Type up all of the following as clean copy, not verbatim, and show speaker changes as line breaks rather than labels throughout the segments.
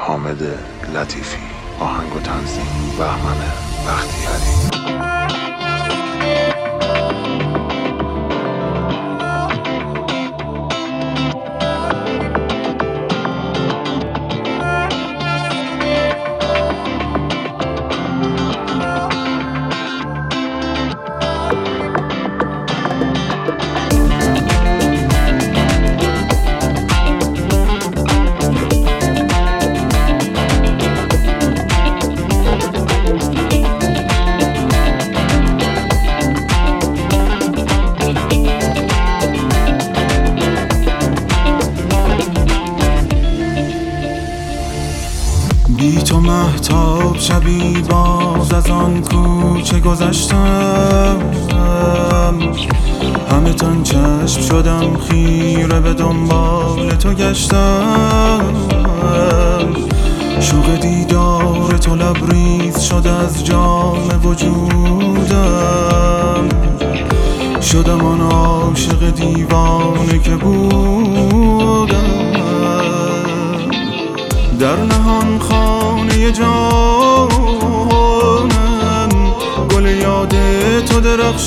حامد لطیفی. آهنگ و تنظیم بهمن بختیاری.
بی تو مهتاب شبی باز از آن کوچه گذشتم، همه تن چشم شدم خیره به دنبال تو گشتم. شوق دیدار تو لبریز شد از جام وجودم، شدم آن عاشق دیوانه که بودم. در نهان خانه جانم گل یاد تو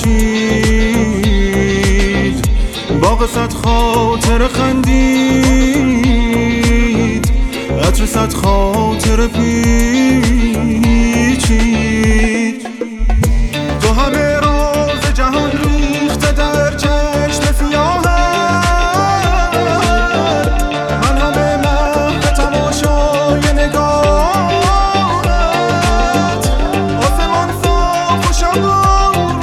درخشید، باغ صد خاطر خندید، عطر صد خاطر پیچید. تو همه راز جهان ریخته در چشم سیاهم، من همه محو تماشای نگاهت، آسمان صاف و شبان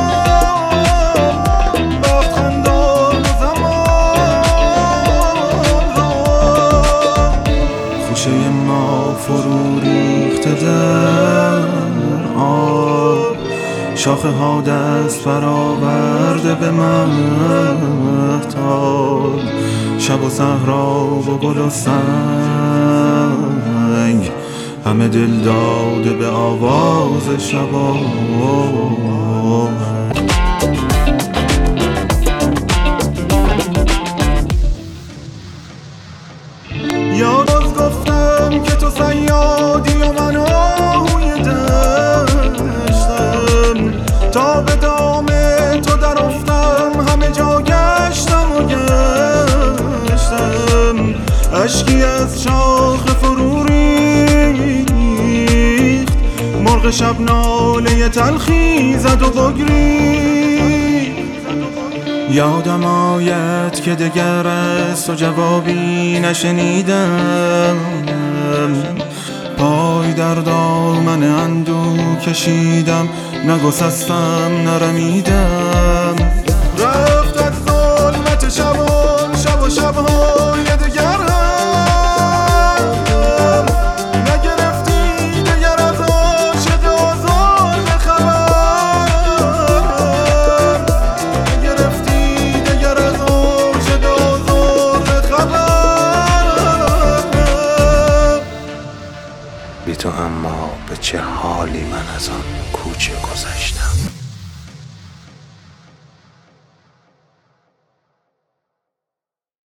بخت خندان و زمان را. خوشه ما فرو ریخته در آب، شاخه ها دست برآورده به مهتاب، شب و صحرا و گل و سنگ، همه دل داده به آواز شباب. یاد از گفتم که تو صیادی و من آهوی دشتم، تا به دام تو در افتم همه جا گشتم و گشتم. اشکی از شاخ فرو ریخت، مرغ شب ناله تلخی زد و بگریخت. یادم آید که دگر از تو جوابی نشنیدم، پای در دامن اندوه کشیدم، نگسستم نرمیدم. رفت از ظلمت شبان شب و شبهای دگر هم، نگرفتی دگر از عاشق آزاد خبر، نگرفتی دگر از عاشق آزاد خبر.
بی تو اما به چه حالی من از آن کوچه گذشتم.